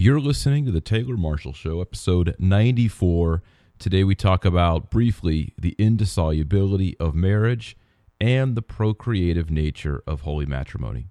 You're listening to the Taylor Marshall Show, episode 94. Today we talk about, briefly, the indissolubility of marriage and the procreative nature of holy matrimony.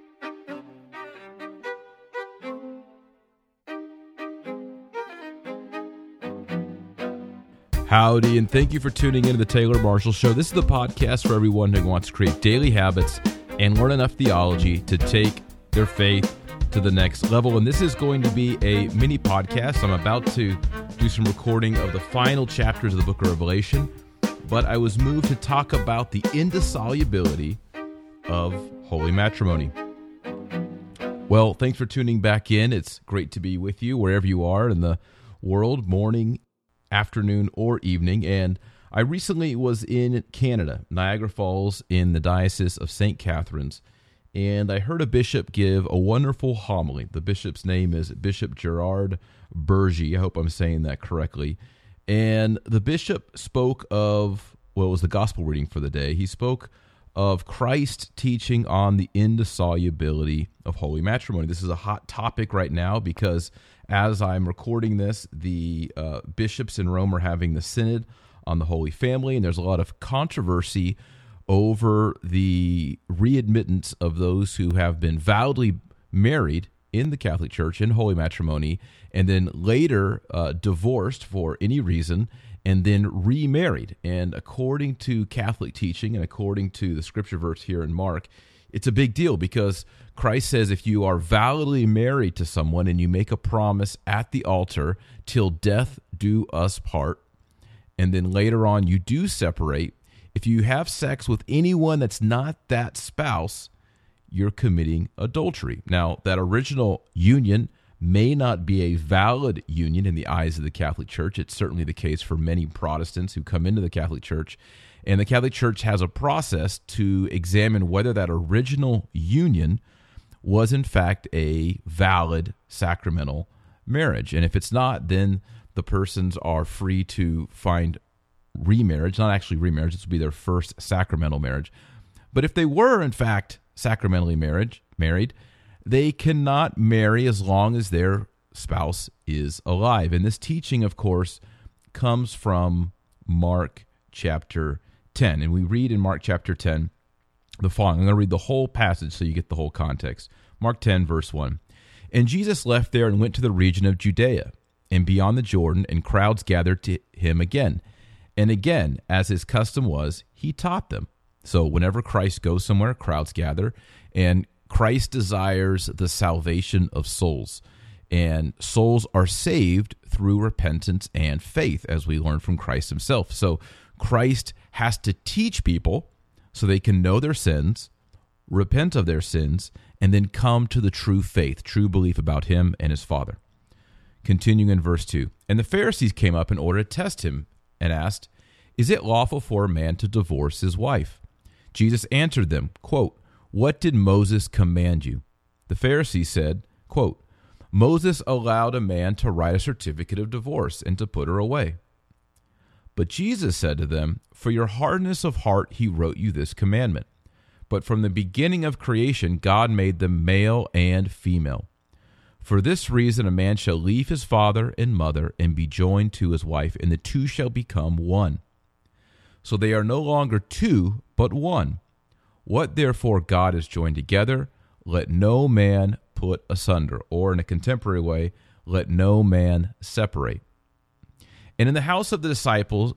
Howdy, and thank you for tuning into the Taylor Marshall Show. This is the podcast for everyone who wants to create daily habits and learn enough theology to take their faith to the next level. And this is going to be a mini podcast. I'm about to do some recording of the final chapters of the book of Revelation, but I was moved to talk about the indissolubility of holy matrimony. Well, thanks for tuning back in. It's great to be with you wherever you are in the world, morning, afternoon, or evening. And I recently was in Canada, Niagara Falls, in the Diocese of St. Catharines, and I heard a bishop give a wonderful homily. The bishop's name is Bishop Gerard Bergy. I hope I'm saying that correctly. And the bishop spoke of, well, it was the gospel reading for the day. He spoke of Christ teaching on the indissolubility of holy matrimony. This is a hot topic right now because as I'm recording this, the bishops in Rome are having the synod on the Holy Family, and there's a lot of controversy over the readmittance of those who have been validly married in the Catholic Church in holy matrimony and then later divorced for any reason and then remarried. And according to Catholic teaching and according to the scripture verse here in Mark, it's a big deal because Christ says if you are validly married to someone and you make a promise at the altar, till death do us part, and then later on you do separate, if you have sex with anyone that's not that spouse, you're committing adultery. Now, that original union may not be a valid union in the eyes of the Catholic Church. It's certainly the case for many Protestants who come into the Catholic Church. And the Catholic Church has a process to examine whether that original union was in fact a valid sacramental marriage. And if it's not, then the persons are free to find remarriage, not actually remarriage, this would be their first sacramental marriage. But if they were, in fact, sacramentally married, they cannot marry as long as their spouse is alive. And this teaching, of course, comes from Mark chapter 10. And we read in Mark chapter 10 the following. I'm going to read the whole passage so you get the whole context. Mark 10, verse 1. And Jesus left there and went to the region of Judea and beyond the Jordan, and crowds gathered to him again. And again, as his custom was, he taught them. So whenever Christ goes somewhere, crowds gather, and Christ desires the salvation of souls. And souls are saved through repentance and faith, as we learn from Christ himself. So Christ has to teach people so they can know their sins, repent of their sins, and then come to the true faith, true belief about him and his Father. Continuing in verse 2. And the Pharisees came up in order to test him and asked, is it lawful for a man to divorce his wife? Jesus answered them, quote, what did Moses command you? The Pharisees said, quote, Moses allowed a man to write a certificate of divorce and to put her away. But Jesus said to them, for your hardness of heart he wrote you this commandment. But from the beginning of creation God made them male and female. For this reason a man shall leave his father and mother and be joined to his wife, and the two shall become one. So they are no longer two, but one. What therefore God has joined together, let no man put asunder. Or in a contemporary way, let no man separate. And in the house the disciples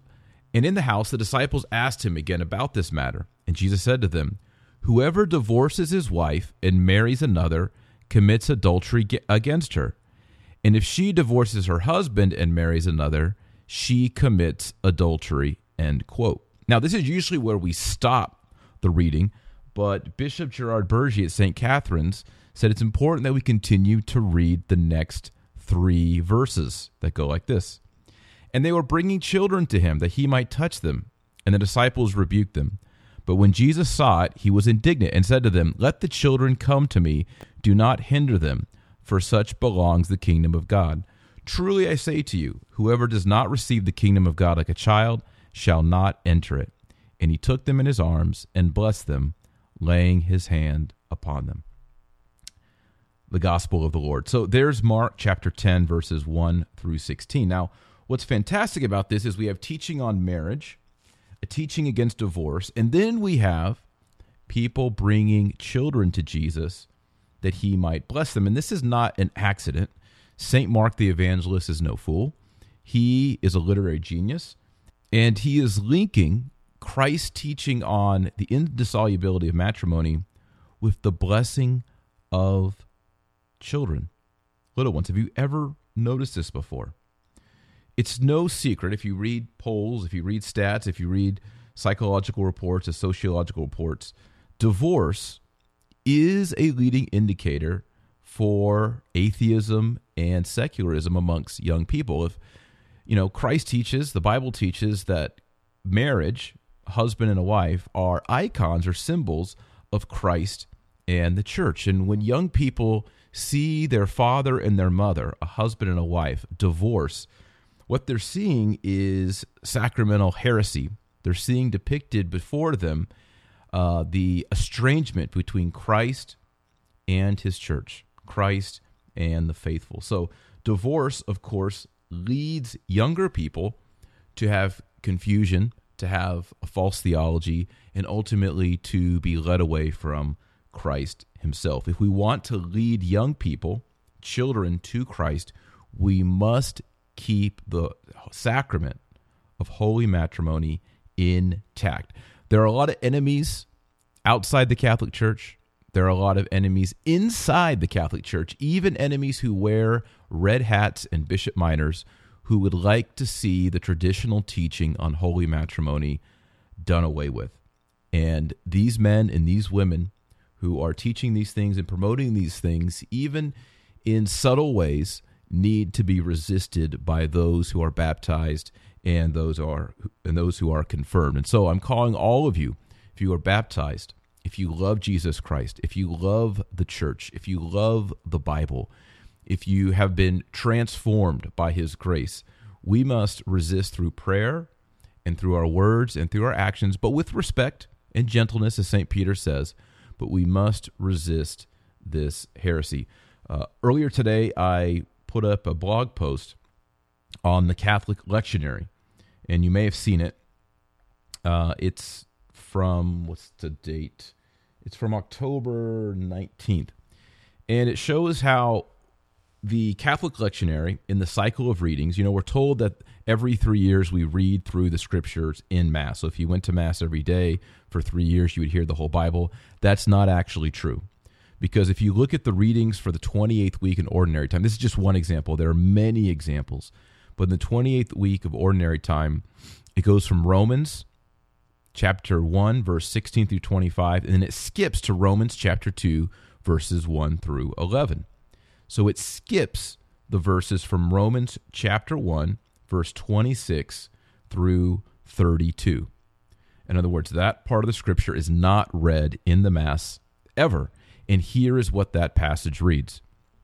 asked him again about this matter. And Jesus said to them, whoever divorces his wife and marries another commits adultery against her. And if she divorces her husband and marries another, she commits adultery, end quote. Now, this is usually where we stop the reading, but Bishop Gerard Bergy at St. Catharines said it's important that we continue to read the next 3 verses that go like this. And they were bringing children to him that he might touch them, and the disciples rebuked them. But when Jesus saw it, he was indignant and said to them, let the children come to me, do not hinder them, for such belongs the kingdom of God. Truly I say to you, whoever does not receive the kingdom of God like a child shall not enter it. And he took them in his arms and blessed them, laying his hand upon them. the gospel of the Lord. So there's Mark chapter 10, verses 1 through 16. Now, what's fantastic about this is we have teaching on marriage, a teaching against divorce, and then we have people bringing children to Jesus that he might bless them. And this is not an accident. St. Mark the Evangelist is no fool. He is a literary genius, and he is linking Christ's teaching on the indissolubility of matrimony with the blessing of children, little ones. Have you ever noticed this before? It's no secret if you read polls, if you read stats, if you read psychological reports or sociological reports, divorce is a leading indicator for atheism and secularism amongst young people. If Christ teaches, the Bible teaches that marriage, husband and a wife, are icons or symbols of Christ and the church. And when young people see their father and their mother, a husband and a wife, divorce, what they're seeing is sacramental heresy. They're seeing depicted before them the estrangement between Christ and his church, Christ and the faithful. So divorce, of course, leads younger people to have confusion, to have a false theology, and ultimately to be led away from Christ himself. If we want to lead young people, children, to Christ, we must keep the sacrament of holy matrimony intact. There are a lot of enemies outside the Catholic Church. There are a lot of enemies inside the Catholic Church, even enemies who wear red hats and bishop minors, who would like to see the traditional teaching on holy matrimony done away with. And these men and these women who are teaching these things and promoting these things, even in subtle ways, need to be resisted by those who are baptized and those who are confirmed. And so I'm calling all of you, if you are baptized, if you love Jesus Christ, if you love the church, if you love the Bible, if you have been transformed by his grace, we must resist through prayer and through our words and through our actions, but with respect and gentleness, as St. Peter says, but we must resist this heresy. Earlier today, I put up a blog post on the Catholic Lectionary, and you may have seen it. It's from, what's the date? It's from October 19th. And it shows how the Catholic Lectionary, in the cycle of readings, we're told that every 3 years we read through the scriptures in Mass. So if you went to Mass every day for 3 years, you would hear the whole Bible. That's not actually true. Because if you look at the readings for the 28th week in Ordinary Time, this is just one example. There are many examples. But in the 28th week of Ordinary Time, it goes from Romans chapter 1, verse 16 through 25, and then it skips to Romans chapter 2, verses 1 through 11. So it skips the verses from Romans chapter 1, verse 26 through 32. In other words, that part of the scripture is not read in the Mass ever. And here is what that passage reads,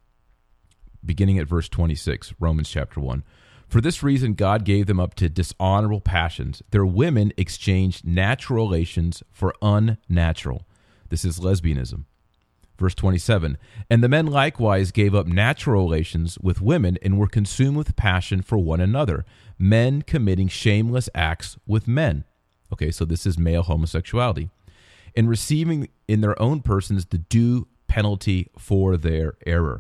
beginning at verse 26, Romans chapter 1. For this reason, God gave them up to dishonorable passions. Their women exchanged natural relations for unnatural. This is lesbianism. Verse 27, and the men likewise gave up natural relations with women and were consumed with passion for one another, men committing shameless acts with men. Okay, so this is male homosexuality. And receiving in their own persons the due penalty for their error.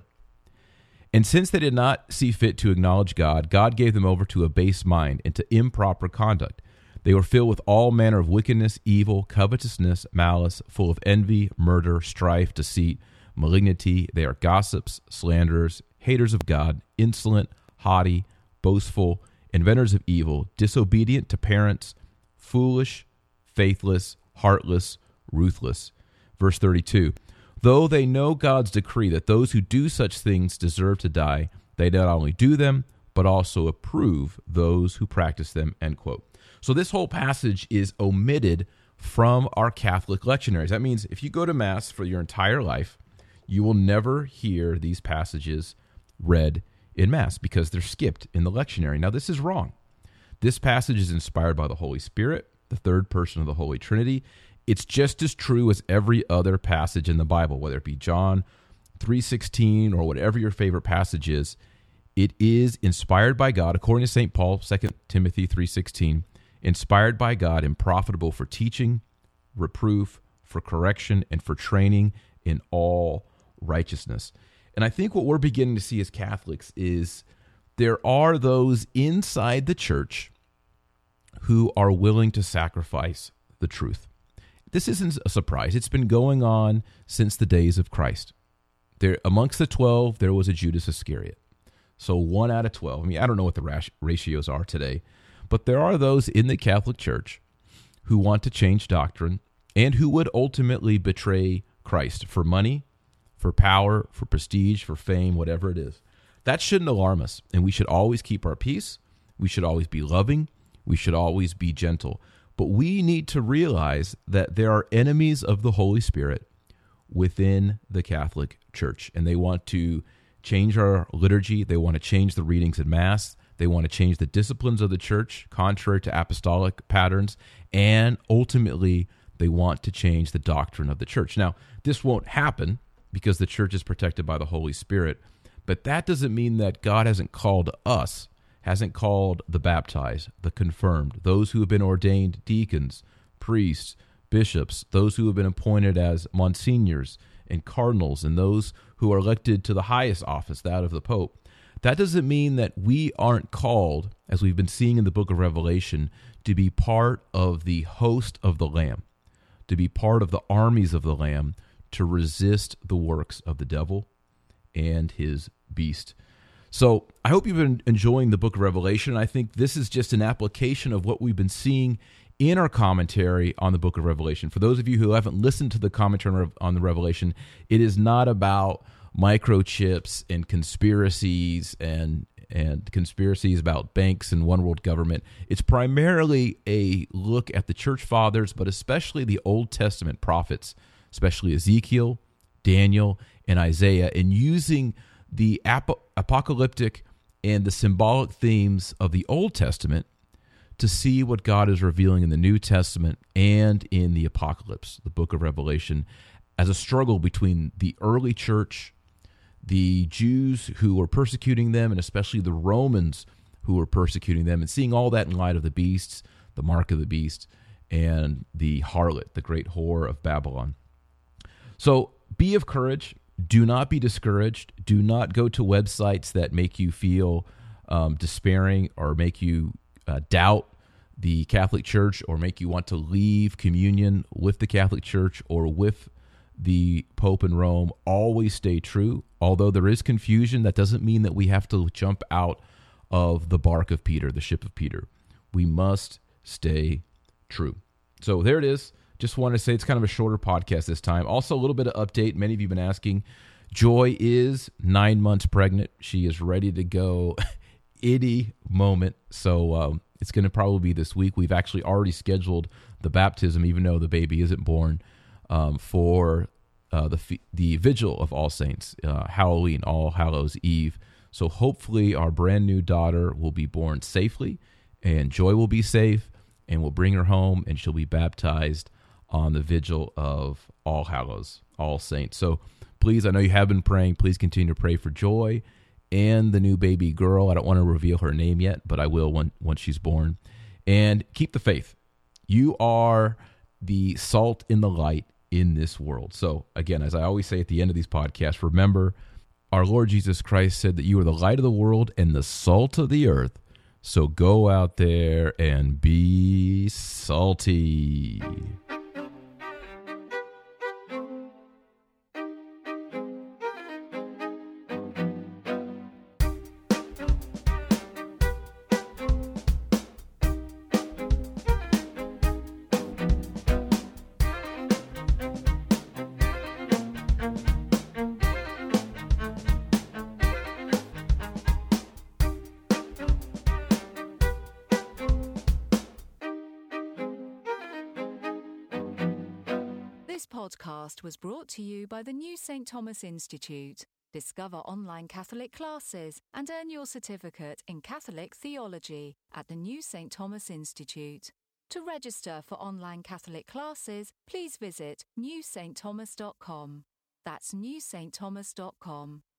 And since they did not see fit to acknowledge God, God gave them over to a base mind and to improper conduct. They were filled with all manner of wickedness, evil, covetousness, malice, full of envy, murder, strife, deceit, malignity. They are gossips, slanderers, haters of God, insolent, haughty, boastful, inventors of evil, disobedient to parents, foolish, faithless, heartless, ruthless. Verse 32, though they know God's decree that those who do such things deserve to die, they not only do them, but also approve those who practice them, end quote. So this whole passage is omitted from our Catholic lectionaries. That means if you go to Mass for your entire life, you will never hear these passages read in Mass because they're skipped in the lectionary. Now, this is wrong. This passage is inspired by the Holy Spirit, the third person of the Holy Trinity. It's just as true as every other passage in the Bible, whether it be John 3:16 or whatever your favorite passage is, it is inspired by God, according to St. Paul, 2 Timothy 3:16, inspired by God and profitable for teaching, reproof, for correction, and for training in all righteousness. And I think what we're beginning to see as Catholics is there are those inside the church who are willing to sacrifice the truth. This isn't a surprise. It's been going on since the days of Christ. There, amongst the 12, there was a Judas Iscariot. So 1 out of 12. I mean, I don't know what the ratios are today, but there are those in the Catholic Church who want to change doctrine and who would ultimately betray Christ for money, for power, for prestige, for fame, whatever it is. That shouldn't alarm us, and we should always keep our peace. We should always be loving. We should always be gentle. But we need to realize that there are enemies of the Holy Spirit within the Catholic Church, and they want to change our liturgy. They want to change the readings in Mass. They want to change the disciplines of the church, contrary to apostolic patterns, and ultimately, they want to change the doctrine of the church. Now, this won't happen because the church is protected by the Holy Spirit, but that doesn't mean that God hasn't called us, hasn't called the baptized, the confirmed, those who have been ordained deacons, priests, bishops, those who have been appointed as monsignors and cardinals, and those who are elected to the highest office, that of the Pope. That doesn't mean that we aren't called, as we've been seeing in the book of Revelation, to be part of the host of the Lamb, to be part of the armies of the Lamb, to resist the works of the devil and his beast. So I hope you've been enjoying the book of Revelation. I think this is just an application of what we've been seeing in our commentary on the book of Revelation. For those of you who haven't listened to the commentary on the Revelation, it is not about microchips and conspiracies and conspiracies about banks and one world government. It's primarily a look at the church fathers, but especially the Old Testament prophets, especially Ezekiel, Daniel, and Isaiah, and using the apocalyptic and the symbolic themes of the Old Testament to see what God is revealing in the New Testament and in the Apocalypse, the book of Revelation, as a struggle between the early church, the Jews who were persecuting them, and especially the Romans who were persecuting them, and seeing all that in light of the beasts, the mark of the beast, and the harlot, the great whore of Babylon. So be of courage. Do not be discouraged. Do not go to websites that make you feel despairing or make you doubt the Catholic Church or make you want to leave communion with the Catholic Church or with the Pope in Rome. Always stay true. Although there is confusion, that doesn't mean that we have to jump out of the bark of Peter, the ship of Peter. We must stay true. So there it is. Just want to say it's kind of a shorter podcast this time. Also, a little bit of update. Many of you have been asking. Joy is 9 months pregnant. She is ready to go any moment. So it's going to probably be this week. We've actually already scheduled the baptism, even though the baby isn't born, for the vigil of All Saints, Halloween, All Hallows Eve. So hopefully our brand new daughter will be born safely, and Joy will be safe, and we'll bring her home, and she'll be baptized on the vigil of All Hallows, All Saints. So please, I know you have been praying. Please continue to pray for Joy and the new baby girl. I don't want to reveal her name yet, but I will once she's born. And keep the faith. You are the salt in the light in this world. So again, as I always say at the end of these podcasts, remember our Lord Jesus Christ said that you are the light of the world and the salt of the earth. So go out there and be salty. This podcast was brought to you by the New St. Thomas Institute. Discover online Catholic classes and earn your certificate in Catholic theology at the New St. Thomas Institute. To register for online Catholic classes, please visit newstthomas.com. That's newstthomas.com.